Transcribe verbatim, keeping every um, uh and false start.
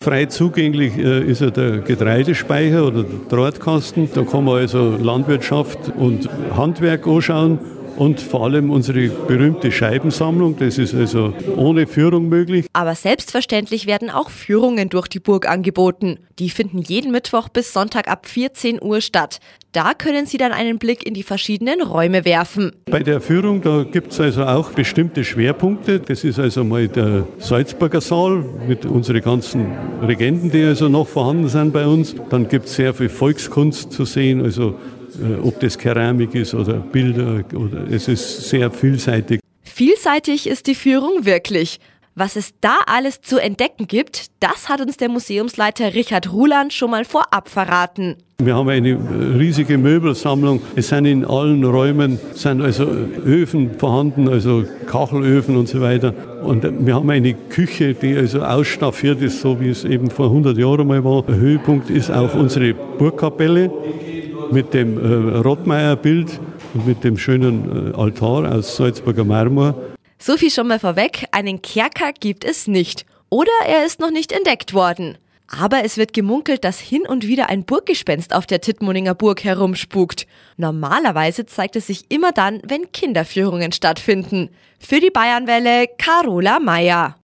Frei zugänglich äh, ist ja der Getreidespeicher oder der Drahtkasten. Da kann man also Landwirtschaft und Handwerk anschauen. Und vor allem unsere berühmte Scheibensammlung, das ist also ohne Führung möglich. Aber selbstverständlich werden auch Führungen durch die Burg angeboten. Die finden jeden Mittwoch bis Sonntag ab vierzehn Uhr statt. Da können Sie dann einen Blick in die verschiedenen Räume werfen. Bei der Führung, da gibt es also auch bestimmte Schwerpunkte. Das ist also mal der Salzburger Saal mit unseren ganzen Regenten, die also noch vorhanden sind bei uns. Dann gibt es sehr viel Volkskunst zu sehen, also ob das Keramik ist oder Bilder, oder es ist sehr vielseitig. Vielseitig ist die Führung wirklich. Was es da alles zu entdecken gibt, das hat uns der Museumsleiter Richard Ruland schon mal vorab verraten. Wir haben eine riesige Möbelsammlung. Es sind in allen Räumen sind also Öfen vorhanden, also Kachelöfen und so weiter. Und wir haben eine Küche, die also ausstaffiert ist, so wie es eben vor hundert Jahren mal war. Der Höhepunkt ist auch unsere Burgkapelle mit dem äh, Rottmeier-Bild und mit dem schönen äh, Altar aus Salzburger Marmor. So viel schon mal vorweg, einen Kerker gibt es nicht. Oder er ist noch nicht entdeckt worden. Aber es wird gemunkelt, dass hin und wieder ein Burggespenst auf der Tittmoninger Burg herumspukt. Normalerweise zeigt es sich immer dann, wenn Kinderführungen stattfinden. Für die Bayernwelle, Carola Meyer.